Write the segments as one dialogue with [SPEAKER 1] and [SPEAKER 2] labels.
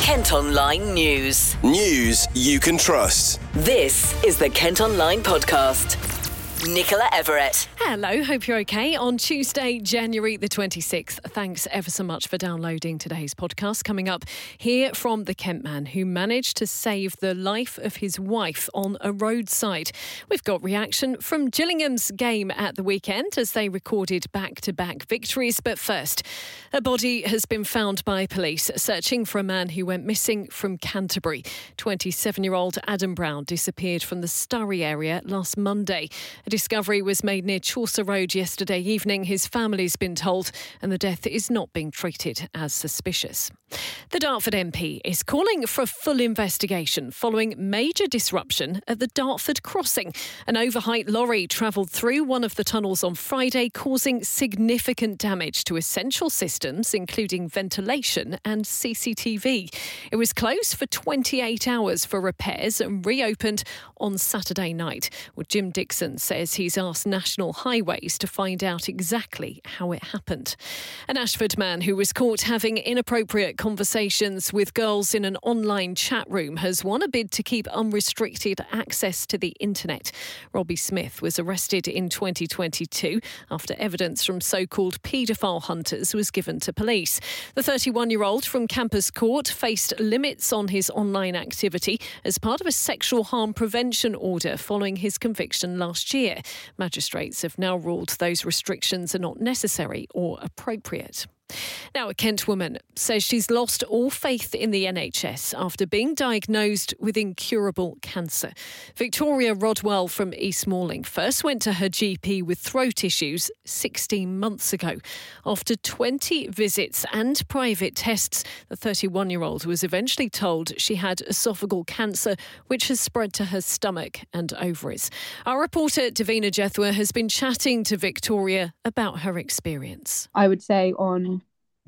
[SPEAKER 1] Kent Online News.
[SPEAKER 2] News you can trust.
[SPEAKER 1] This is the Kent Online Podcast. Nicola Everett.
[SPEAKER 3] Hello, hope you're okay. On Tuesday, January the 26th. Thanks ever so much for downloading today's podcast. Coming up, hear from the Kent man who managed to save the life of his wife on a roadside. We've got reaction from Gillingham's game at the weekend as they recorded back-to-back victories. But first, a body has been found by police searching for a man who went missing from Canterbury. 27-year-old Adam Brown disappeared from the Sturry area last Monday. A discovery was made near Chaucer Road yesterday evening, his family's been told, and the death is not being treated as suspicious. The Dartford MP is calling for a full investigation following major disruption at the Dartford crossing. An overheight lorry travelled through one of the tunnels on Friday, causing significant damage to essential systems, including ventilation and CCTV. It was closed for 28 hours for repairs and reopened on Saturday night. Well, Jim Dixon says he's asked National Highways to find out exactly how it happened. An Ashford man who was caught having inappropriate conversations with girls in an online chat room has won a bid to keep unrestricted access to the internet. Robbie Smith was arrested in 2022 after evidence from so-called paedophile hunters was given to police. The 31-year-old from Campus Court faced limits on his online activity as part of a sexual harm prevention order following his conviction last year. Magistrates have now ruled those restrictions are not necessary or appropriate. Now, a Kent woman says she's lost all faith in the NHS after being diagnosed with incurable cancer. Victoria Rodwell from East Malling first went to her GP with throat issues 16 months ago. After 20 visits and private tests, the 31-year-old was eventually told she had esophageal cancer, which has spread to her stomach and ovaries. Our reporter Davina Jethwa has been chatting to Victoria about her experience.
[SPEAKER 4] I would say on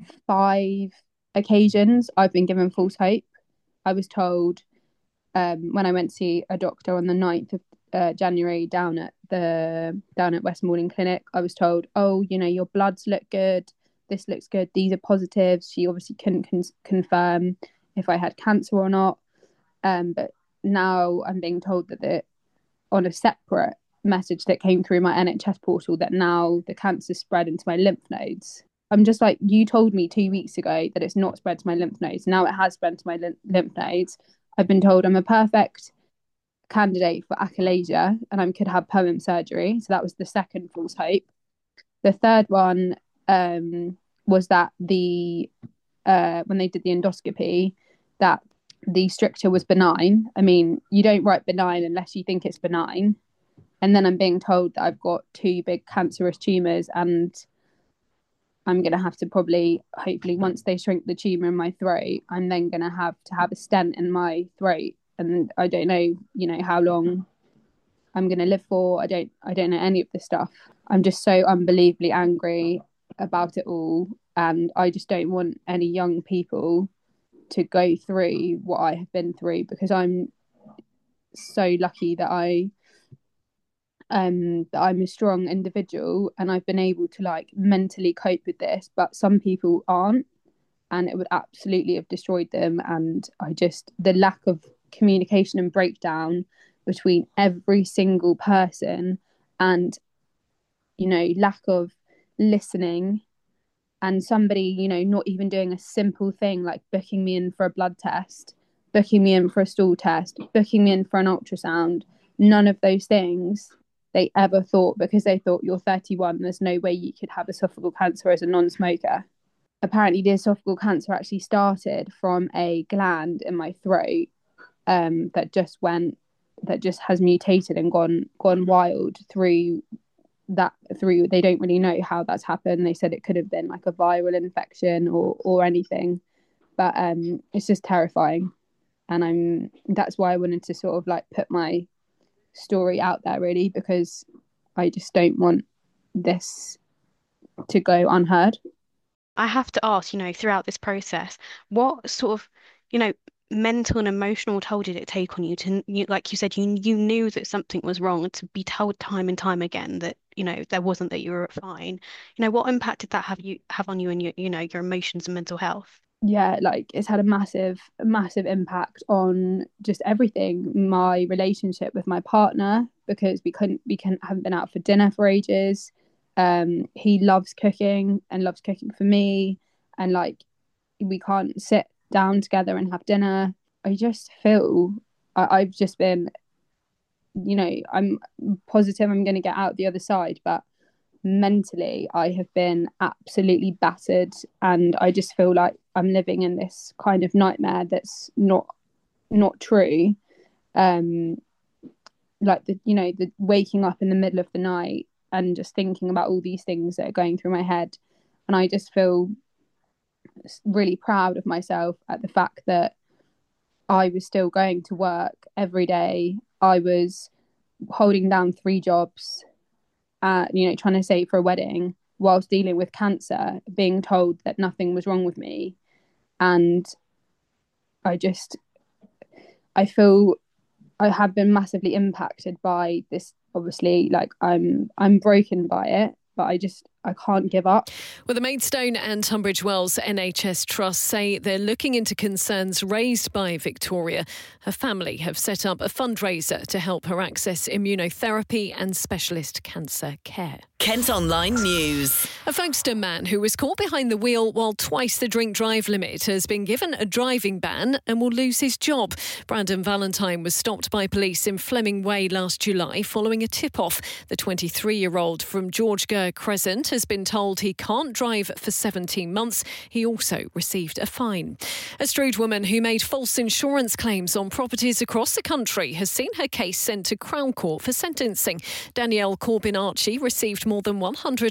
[SPEAKER 4] 5 occasions I've been given false hope. I was told when I went to see a doctor on the 9th of January down at West Malling Clinic, I was told, oh, you know, your bloods look good, this looks good, these are positives. She obviously couldn't confirm if I had cancer or not, but now I'm being told that on a separate message that came through my NHS portal that now the cancer spread into my lymph nodes. I'm just like, you told me 2 weeks ago that it's not spread to my lymph nodes. Now it has spread to my lymph nodes. I've been told I'm a perfect candidate for achalasia and I could have POEM surgery. So that was the second false hope. The third one was that when they did the endoscopy, that the stricture was benign. I mean, you don't write benign unless you think it's benign. And then I'm being told that I've got 2 big cancerous tumours and I'm going to have to hopefully, once they shrink the tumour in my throat, I'm then going to have a stent in my throat. And I don't know, how long I'm going to live for. I don't know any of this stuff. I'm just so unbelievably angry about it all. And I just don't want any young people to go through what I have been through, because I'm so lucky that I'm a strong individual and I've been able to mentally cope with this, but some people aren't, and it would absolutely have destroyed them. And the lack of communication and breakdown between every single person and lack of listening, and somebody not even doing a simple thing like booking me in for a blood test, booking me in for a stool test, booking me in for an ultrasound. None of those things they ever thought, because they thought, you're 31, there's no way you could have esophageal cancer as a non-smoker. Apparently the esophageal cancer actually started from a gland in my throat that just has mutated and gone wild through they don't really know how that's happened. They said it could have been like a viral infection or anything, but it's just terrifying. And that's why I wanted to sort of put my story out there, really, because I just don't want this to go unheard.
[SPEAKER 5] I have to ask, throughout this process, what sort of, mental and emotional toll did it take on you like you said, you knew that something was wrong, to be told time and time again that, there wasn't, that you were fine. What impact did that have on you and your emotions and mental health?
[SPEAKER 4] yeah, like it's had a massive impact on just everything. My relationship with my partner, because haven't been out for dinner for ages. He loves cooking and loves cooking for me, and like we can't sit down together and have dinner. I just feel I've just been, I'm positive I'm going to get out the other side, but mentally I have been absolutely battered, and I just feel like I'm living in this kind of nightmare that's not true. Like the waking up in the middle of the night and just thinking about all these things that are going through my head, and I just feel really proud of myself at the fact that I was still going to work every day. I was holding down 3 jobs, trying to save for a wedding whilst dealing with cancer, being told that nothing was wrong with me. And I feel I have been massively impacted by this. Obviously, like I'm broken by it, but I can't give up.
[SPEAKER 3] Well, the Maidstone and Tunbridge Wells NHS Trust say they're looking into concerns raised by Victoria. Her family have set up a fundraiser to help her access immunotherapy and specialist cancer care.
[SPEAKER 1] Kent Online News.
[SPEAKER 3] A Folkestone man who was caught behind the wheel while twice the drink-drive limit has been given a driving ban and will lose his job. Brandon Valentine was stopped by police in Fleming Way last July following a tip-off. The 23-year-old from George Gurr Crescent has been told he can't drive for 17 months. He also received a fine. A Strood woman who made false insurance claims on properties across the country has seen her case sent to Crown Court for sentencing. Danielle Corbin-Archie received more than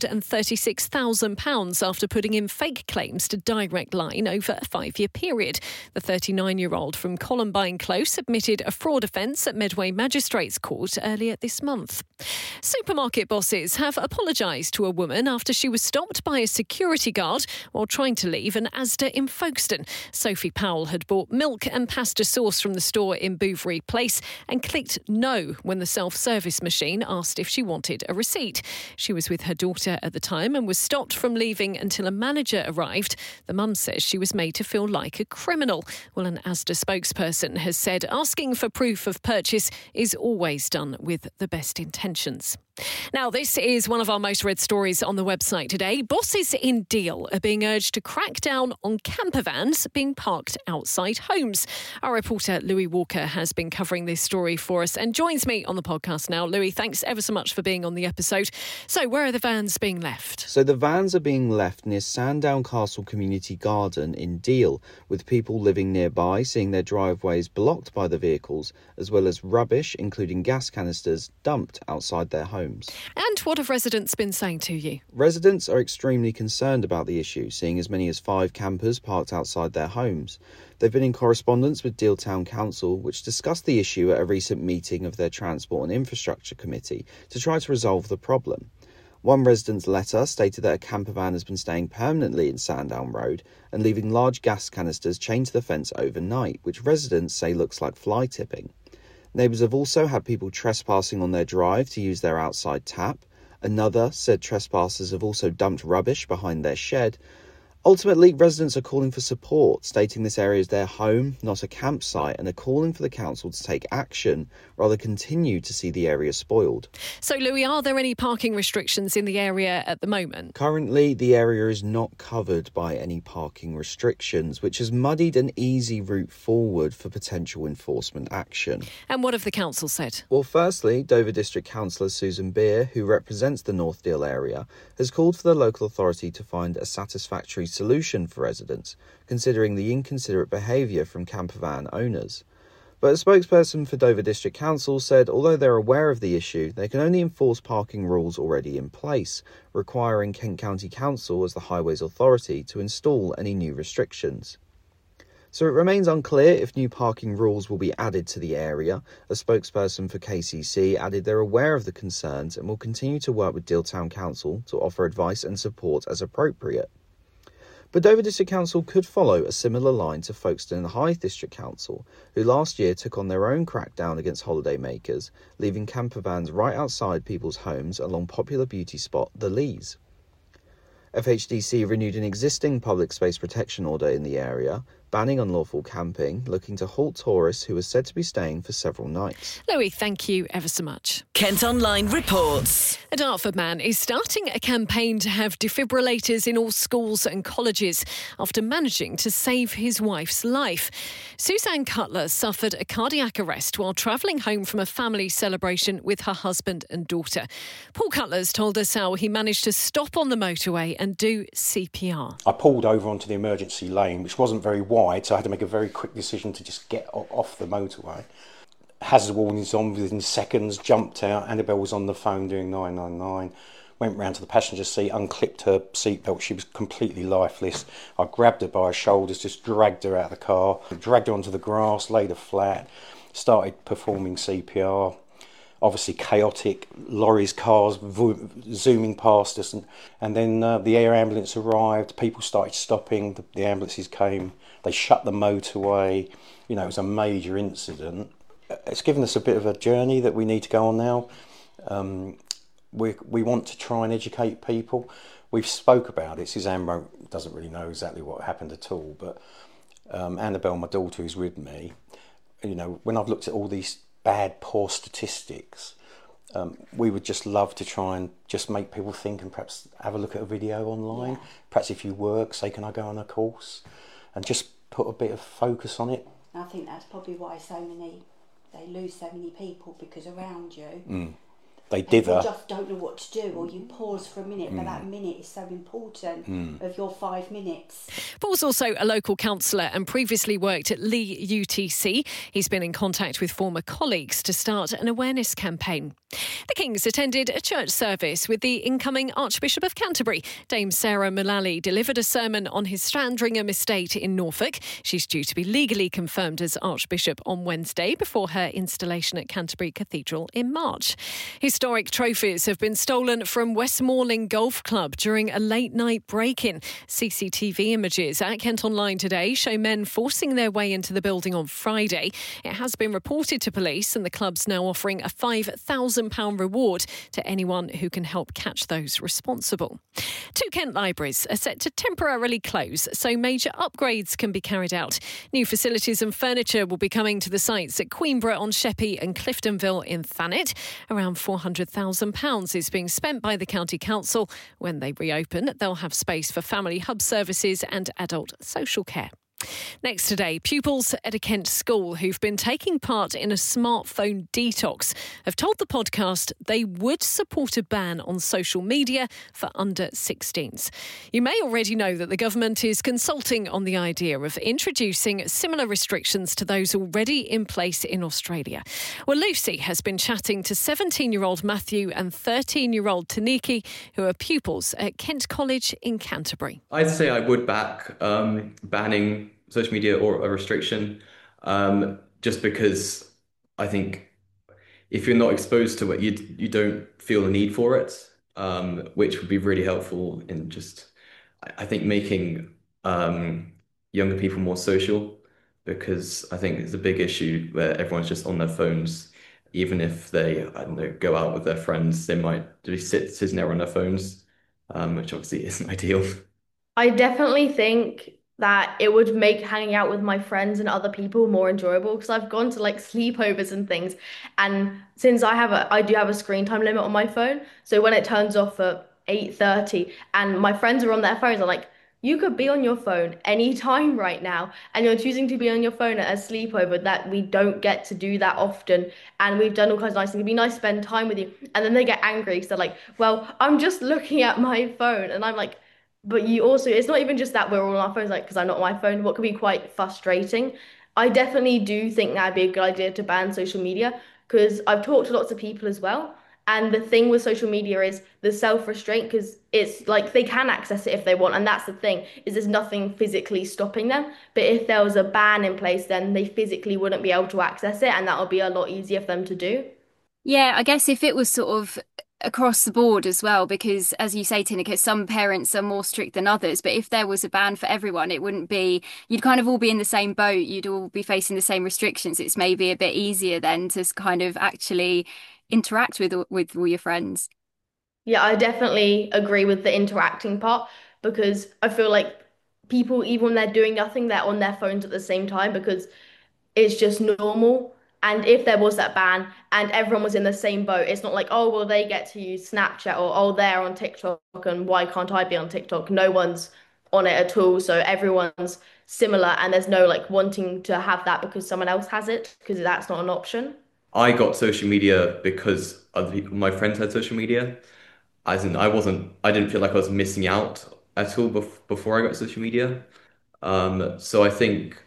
[SPEAKER 3] £136,000 after putting in fake claims to Direct Line over a 5-year period. The 39-year-old from Columbine Close admitted a fraud offence at Medway Magistrates Court earlier this month. Supermarket bosses have apologised to a woman after she was stopped by a security guard while trying to leave an Asda in Folkestone. Sophie Powell had bought milk and pasta sauce from the store in Bouverie Place and clicked no when the self-service machine asked if she wanted a receipt. She was with her daughter at the time and was stopped from leaving until a manager arrived. The mum says she was made to feel like a criminal. Well, an Asda spokesperson has said asking for proof of purchase is always done with the best intentions. Now, this is one of our most read stories on the website today. Bosses in Deal are being urged to crack down on camper vans being parked outside homes. Our reporter Louis Walker has been covering this story for us and joins me on the podcast now. Louis, thanks ever so much for being on the episode. So, where are the vans being left?
[SPEAKER 6] So the vans are being left near Sandown Castle Community Garden in Deal, with people living nearby seeing their driveways blocked by the vehicles, as well as rubbish, including gas canisters, dumped outside their homes.
[SPEAKER 3] And what have residents been saying to you?
[SPEAKER 6] Residents are extremely concerned about the issue, seeing as many as 5 campers parked outside their homes. They've been in correspondence with Deal Town Council, which discussed the issue at a recent meeting of their Transport and Infrastructure Committee to try to resolve the problem. One resident's letter stated that a camper van has been staying permanently in Sandown Road and leaving large gas canisters chained to the fence overnight, which residents say looks like fly tipping. Neighbours have also had people trespassing on their drive to use their outside tap. Another said trespassers have also dumped rubbish behind their shed. Ultimately, residents are calling for support, stating this area is their home, not a campsite, and are calling for the council to take action rather continue to see the area spoiled.
[SPEAKER 3] So, Louis, are there any parking restrictions in the area at the moment?
[SPEAKER 6] Currently, the area is not covered by any parking restrictions, which has muddied an easy route forward for potential enforcement action.
[SPEAKER 3] And what have the council said?
[SPEAKER 6] Well, firstly, Dover District Councillor Susan Beer, who represents the North Deal area, has called for the local authority to find a satisfactory solution for residents, considering the inconsiderate behaviour from campervan owners. But a spokesperson for Dover District Council said although they're aware of the issue, they can only enforce parking rules already in place, requiring Kent County Council as the Highways Authority to install any new restrictions. So it remains unclear if new parking rules will be added to the area. A spokesperson for KCC added they're aware of the concerns and will continue to work with Deal Town Council to offer advice and support as appropriate. But Dover District Council could follow a similar line to Folkestone and Hythe District Council, who last year took on their own crackdown against holidaymakers, leaving camper vans right outside people's homes along popular beauty spot The Lees. FHDC renewed an existing public space protection order in the area, banning unlawful camping, looking to halt tourists who are said to be staying for several nights.
[SPEAKER 3] Louis, thank you ever so much.
[SPEAKER 1] Kent Online reports.
[SPEAKER 3] A Dartford man is starting a campaign to have defibrillators in all schools and colleges after managing to save his wife's life. Suzanne Cutler suffered a cardiac arrest while travelling home from a family celebration with her husband and daughter. Paul Cutler's told us how he managed to stop on the motorway and do CPR.
[SPEAKER 7] I pulled over onto the emergency lane, which wasn't very wide, so I had to make a very quick decision to just get off the motorway. Hazard warnings on within seconds, jumped out. Annabelle was on the phone doing 999. Went round to the passenger seat, unclipped her seatbelt. She was completely lifeless. I grabbed her by her shoulders, just dragged her out of the car, dragged her onto the grass, laid her flat, started performing CPR. Obviously chaotic, lorries, cars zooming past us. And then the air ambulance arrived, people started stopping, the ambulances came, they shut the motorway. You know, it was a major incident. It's given us a bit of a journey that we need to go on now. We want to try and educate people. We've spoke about it. Suzanne doesn't really know exactly what happened at all, but Annabelle, my daughter, who's with me, you know, when I've looked at all these bad, poor statistics, we would just love to try and just make people think and perhaps have a look at a video online. Yeah. Perhaps if you work, say, can I go on a course? And just put a bit of focus on it.
[SPEAKER 8] I think that's probably why they lose so many people, because around you
[SPEAKER 7] they dither.
[SPEAKER 8] You just don't know what to do, or you pause for a minute, but that minute is so important of your 5 minutes.
[SPEAKER 3] Paul's also a local councillor and previously worked at Lee UTC. He's been in contact with former colleagues to start an awareness campaign. The Kings attended a church service with the incoming Archbishop of Canterbury. Dame Sarah Mullally delivered a sermon on his Strandringham estate in Norfolk. She's due to be legally confirmed as Archbishop on Wednesday before her installation at Canterbury Cathedral in March. Historic trophies have been stolen from Westmoreland Golf Club during a late-night break-in. CCTV images at Kent Online today show men forcing their way into the building on Friday. It has been reported to police, and the club's now offering a £5,000 reward to anyone who can help catch those responsible. 2 Kent libraries are set to temporarily close, so major upgrades can be carried out. New facilities and furniture will be coming to the sites at Queenborough on Sheppey and Cliftonville in Thanet. Around £400,000 is being spent by the County Council. When they reopen, they'll have space for family hub services and adult social care. Next today, pupils at a Kent school who've been taking part in a smartphone detox have told the podcast they would support a ban on social media for under 16s. You may already know that the government is consulting on the idea of introducing similar restrictions to those already in place in Australia. Well, Lucy has been chatting to 17-year-old Matthew and 13-year-old Taniki, who are pupils at Kent College in Canterbury.
[SPEAKER 9] I'd say I would back banning social media or a restriction, just because I think if you're not exposed to it, you don't feel the need for it, which would be really helpful in just, I think, making younger people more social, because I think it's a big issue where everyone's just on their phones. Even if they, I don't know, go out with their friends, they might just sitting there on their phones, which obviously isn't ideal.
[SPEAKER 10] I definitely think that it would make hanging out with my friends and other people more enjoyable, because I've gone to like sleepovers and things, and since I do have a screen time limit on my phone, so when it turns off at 8:30 and my friends are on their phones, I'm like, you could be on your phone anytime right now, and you're choosing to be on your phone at a sleepover that we don't get to do that often, and we've done all kinds of nice things. It'd be nice to spend time with you, and then they get angry because they're like, well, I'm just looking at my phone, and I'm like, but you also, it's not even just that we're all on our phones, like, because I'm not on my phone, what can be quite frustrating. I definitely do think that'd be a good idea to ban social media, because I've talked to lots of people as well. And the thing with social media is the self-restraint, because it's like they can access it if they want. And that's the thing, is there's nothing physically stopping them. But if there was a ban in place, then they physically wouldn't be able to access it. And that would be a lot easier for them to do.
[SPEAKER 11] Yeah, I guess if it was sort of across the board as well, because as you say, Tineke, some parents are more strict than others, but if there was a ban for everyone, it wouldn't be, you'd kind of all be in the same boat, you'd all be facing the same restrictions. It's maybe a bit easier then to kind of actually interact with all your friends.
[SPEAKER 10] Yeah, I definitely agree with the interacting part because I feel like people, even when they're doing nothing, they're on their phones at the same time because it's just normal. And if there was that ban and everyone was in the same boat, it's not like, oh, well, they get to use Snapchat or, oh, they're on TikTok and why can't I be on TikTok? No one's on it at all. So everyone's similar and there's no like wanting to have that because someone else has it because that's not an option.
[SPEAKER 9] I got social media because other people, my friends had social media. As in, I didn't feel like I was missing out at all before I got social media. So I think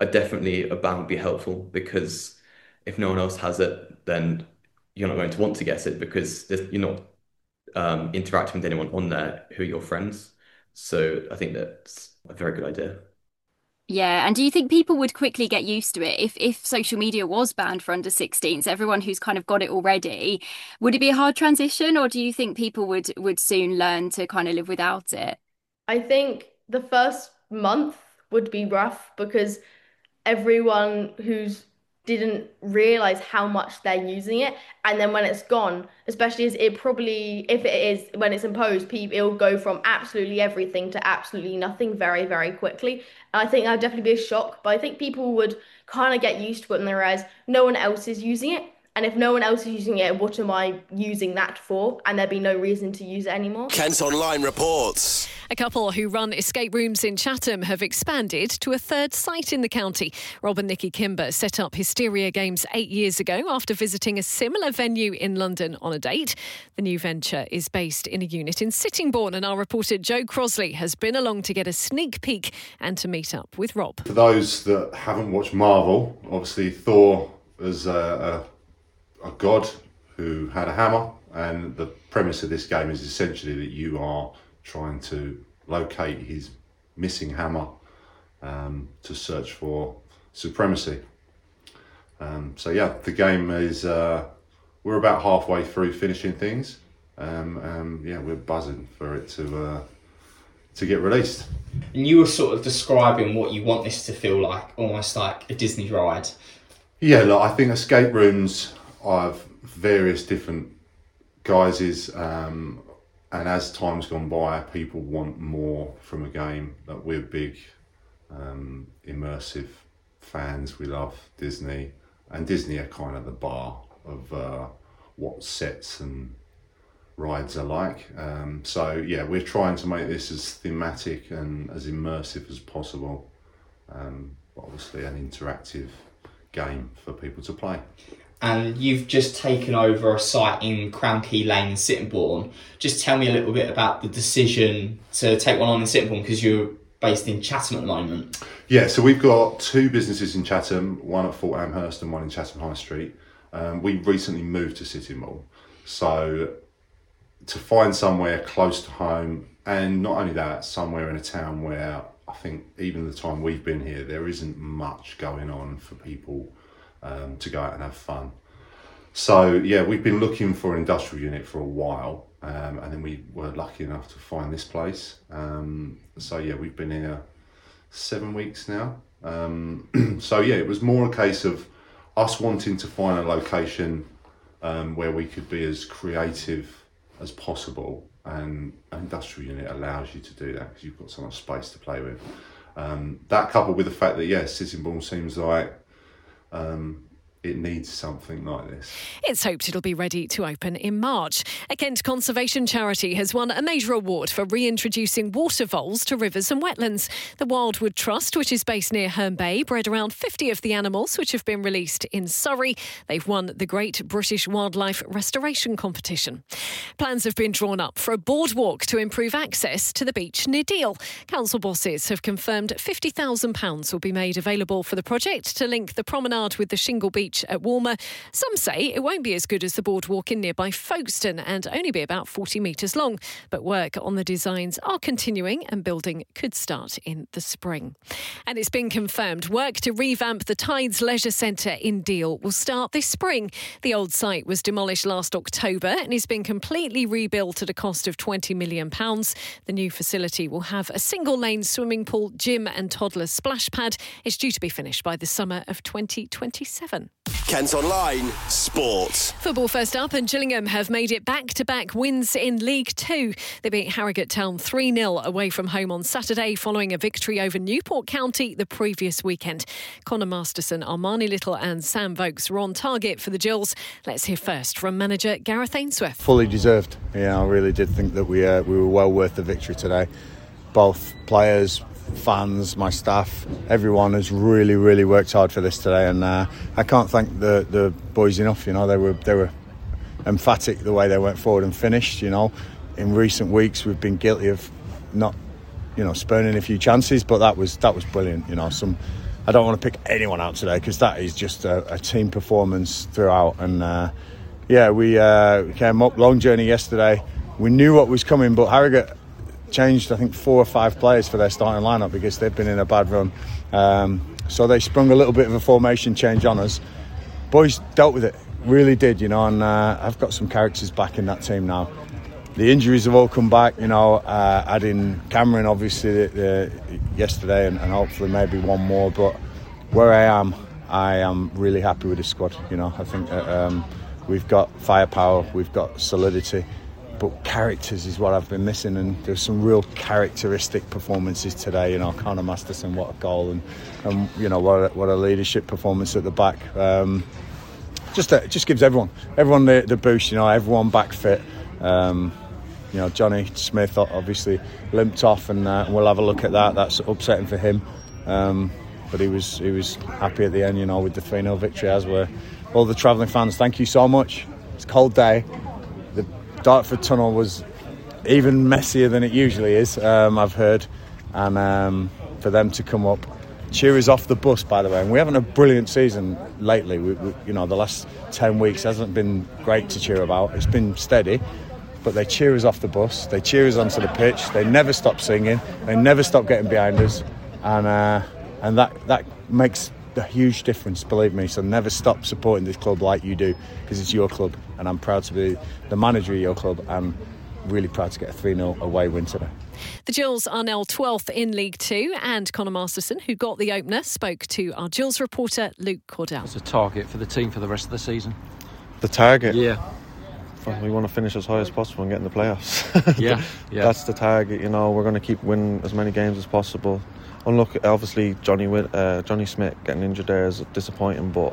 [SPEAKER 9] a ban would be helpful because if no one else has it, then you're not going to want to get it because you're not interacting with anyone on there who are your friends. So I think that's a very good idea.
[SPEAKER 11] Yeah, and do you think people would quickly get used to it if social media was banned for under 16s, everyone who's kind of got it already, would it be a hard transition or do you think people would soon learn to kind of live without it?
[SPEAKER 10] I think the first month would be rough because everyone who's didn't realize how much they're using it and then when it's gone, especially as it probably if it is when it's imposed, people it'll go from absolutely everything to absolutely nothing very very quickly, and I think that'd definitely be a shock, but I think people would kind of get used to it and they realize no one else is using it, and if no one else is using it, what am I using that for? And there'd be no reason to use it anymore.
[SPEAKER 2] Kent Online reports.
[SPEAKER 3] A couple who run escape rooms in Chatham have expanded to a third site in the county. Rob and Nikki Kimber set up Hysteria Games 8 years ago after visiting a similar venue in London on a date. The new venture is based in a unit in Sittingbourne, and our reporter Joe Crosley has been along to get a sneak peek and to meet up with Rob.
[SPEAKER 12] For those that haven't watched Marvel, obviously Thor is a god who had a hammer, and the premise of this game is essentially that you are trying to locate his missing hammer to search for supremacy. So yeah, the game is we're about halfway through finishing things. Yeah, we're buzzing for it to get released.
[SPEAKER 13] And you were sort of describing what you want this to feel like, almost like a Disney ride.
[SPEAKER 12] Yeah, look, I think escape rooms have various different guises, and as time's gone by, people want more from a game. That we're big immersive fans. We love Disney, and Disney are kind of the bar of what sets and rides are like. So yeah, we're trying to make this as thematic and as immersive as possible, but obviously an interactive game for people to play.
[SPEAKER 13] And you've just taken over a site in Crown Key Lane in Sittingbourne. Just tell me a little bit about the decision to take one on in Sittingbourne, because you're based in Chatham at the moment.
[SPEAKER 12] Yeah, so we've got two businesses in Chatham, one at Fort Amherst and one in Chatham High Street. We recently moved to Sittingbourne, so to find somewhere close to home, and not only that, somewhere in a town where I think even the time we've been here, there isn't much going on for people to go out and have fun. So yeah, we've been looking for an industrial unit for a while, and then we were lucky enough to find this place. So yeah, we've been here 7 weeks now. So yeah, it was more a case of us wanting to find a location where we could be as creative as possible, and an industrial unit allows you to do that because you've got so much space to play with. That coupled with the fact that yeah, Sittingbourne seems like it needs something like this.
[SPEAKER 3] It's hoped it'll be ready to open in March. A Kent conservation charity has won a major award for reintroducing water voles to rivers and wetlands. The Wildwood Trust, which is based near Herne Bay, bred around 50 of the animals which have been released in Surrey. They've won the Great British Wildlife Restoration Competition. Plans have been drawn up for a boardwalk to improve access to the beach near Deal. Council bosses have confirmed £50,000 will be made available for the project to link the promenade with the Shingle Beach at Walmer. Some say it won't be as good as the boardwalk in nearby Folkestone and only be about 40 metres long, but work on the designs are continuing and building could start in the spring. And it's been confirmed work to revamp the Tides Leisure Centre in Deal will start this spring. The old site was demolished last October and has been completely rebuilt at a cost of £20 million. The new facility will have a single-lane swimming pool, gym and toddler splash pad. It's due to be finished by the summer of 2027.
[SPEAKER 2] Kent Online Sport.
[SPEAKER 3] Football first up, and Gillingham have made it back-to-back wins in League Two. They beat Harrogate Town 3-0 away from home on Saturday following a victory over Newport County the previous weekend. Connor Masterson, Armani Little and Sam Vokes were on target for the Gills. Let's hear first from manager Gareth Ainsworth.
[SPEAKER 14] Fully deserved. Yeah, I really did think that we were well worth the victory today. Both players, fans, my staff, everyone has really, really worked hard for this today, and I can't thank the boys enough. You know, they were emphatic the way they went forward and finished. You know, in recent weeks we've been guilty of not, spurning a few chances, but that was brilliant. You know, I don't want to pick anyone out today because that is just a team performance throughout. And we came up long journey yesterday. We knew what was coming, but Harrogate changed, I think, 4 or 5 players for their starting lineup because they've been in a bad run. So they sprung a little bit of a formation change on us. Boys dealt with it, really did, and I've got some characters back in that team now. The injuries have all come back, adding Cameron obviously yesterday and hopefully maybe one more. But where I am really happy with the squad. I think we've got firepower, we've got solidity. But characters is what I've been missing, and there's some real characteristic performances today. Connor Masterson, what a goal, and what a leadership performance at the back. Just gives everyone the boost. Everyone back fit. Johnny Smith obviously limped off, and we'll have a look at that. That's upsetting for him, but he was happy at the end. With the 3-0 victory, as were all the travelling fans. Thank you so much. It's a cold day. Dartford Tunnel was even messier than it usually is, I've heard, and for them to come up, cheer us off the bus, by the way. And we're having a brilliant season lately. We the last 10 weeks hasn't been great to cheer about. It's been steady, but they cheer us off the bus. They cheer us onto the pitch. They never stop singing. They never stop getting behind us, and that makes a huge difference, believe me. So never stop supporting this club like you do, because it's your club, and I'm proud to be the manager of your club, and really proud to get a 3-0 away win today.
[SPEAKER 3] The Gills are now 12th in League Two, and Connor Masterson, who got the opener, spoke to our Gills reporter Luke Cordell.
[SPEAKER 15] What's the target for the team for the rest of the season?
[SPEAKER 16] The target?
[SPEAKER 15] Yeah.
[SPEAKER 16] We want to finish as high as possible and get in the playoffs.
[SPEAKER 15] Yeah.
[SPEAKER 16] That's the target. We're going to keep winning as many games as possible. And look, obviously Johnny Smith getting injured there is disappointing, but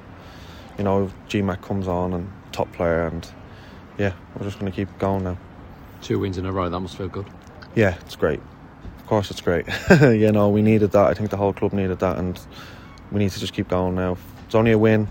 [SPEAKER 16] GMAC comes on and top player, and we're just going to keep going now.
[SPEAKER 15] 2 wins in a row, that must feel good.
[SPEAKER 16] Yeah, it's great. Of course it's great. We needed that. I think the whole club needed that, and we need to just keep going now. It's only a win,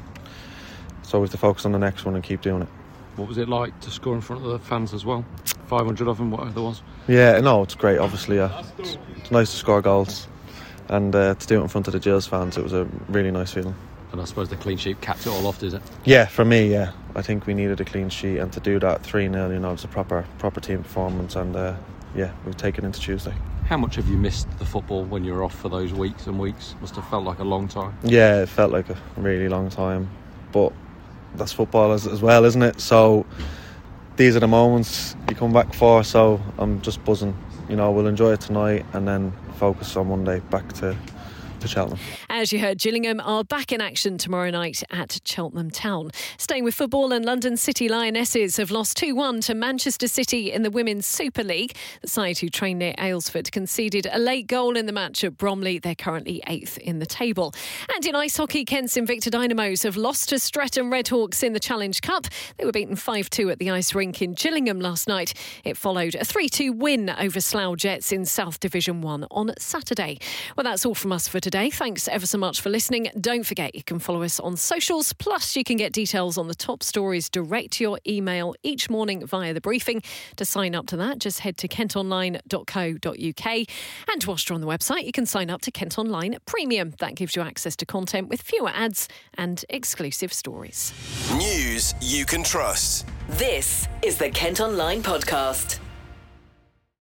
[SPEAKER 16] so we have to focus on the next one and keep doing it.
[SPEAKER 15] What was it like to score in front of the fans as well? 500 of them, whatever there was?
[SPEAKER 16] Yeah, no, it's great, obviously. It's nice to score goals, and to do it in front of the Gills fans, it was a really nice feeling.
[SPEAKER 15] And I suppose the clean sheet capped it all off, did it?
[SPEAKER 16] Yeah, for me, yeah. I think we needed a clean sheet, and to do that 3-0, it's a proper team performance, and we've taken into Tuesday.
[SPEAKER 15] How much have you missed the football when you were off for those weeks and weeks? Must have felt like a long time.
[SPEAKER 16] Yeah, it felt like a really long time, but that's football as well, isn't it? So these are the moments you come back for, so I'm just buzzing. We'll enjoy it tonight and then focus on Monday back to Cheltenham.
[SPEAKER 3] As you heard, Gillingham are back in action tomorrow night at Cheltenham Town. Staying with football, and London City Lionesses have lost 2-1 to Manchester City in the Women's Super League. The side, who train near Aylesford, conceded a late goal in the match at Bromley. They're currently 8th in the table. And in ice hockey, Kent's Invicta Dynamos have lost to Streatham Redhawks in the Challenge Cup. They were beaten 5-2 at the ice rink in Gillingham last night. It followed a 3-2 win over Slough Jets in South Division 1 on Saturday. Well, that's all from us for today. Thanks ever so much for listening. Don't forget, you can follow us on socials. Plus, you can get details on the top stories direct to your email each morning via the briefing. To sign up to that, just head to kentonline.co.uk. And whilst you're on the website, you can sign up to Kent Online Premium. That gives you access to content with fewer ads and exclusive stories.
[SPEAKER 2] News you can trust.
[SPEAKER 1] This is the Kent Online Podcast.